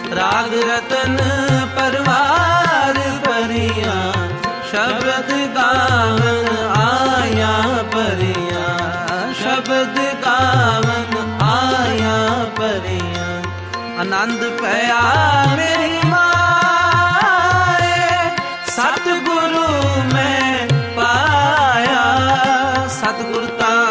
ਰਾਗ ਰਤਨ ਪਰਵਾਰ ਭਰੀਆਂ, ਸ਼ਬਦ ਗਾਵਨ ਆਇਆ ਭਰੀਆਂ, ਸ਼ਬਦ ਗਾਵਨ ਆਇਆ ਭਰੀਆਂ। ਆਨੰਦ ਪਿਆ ਮੇਰੀ ਮਾਏ, ਸਤਿਗੁਰੂ ਮੈਂ ਪਾਇਆ, ਸਤਿਗੁਰ ਤਾਂ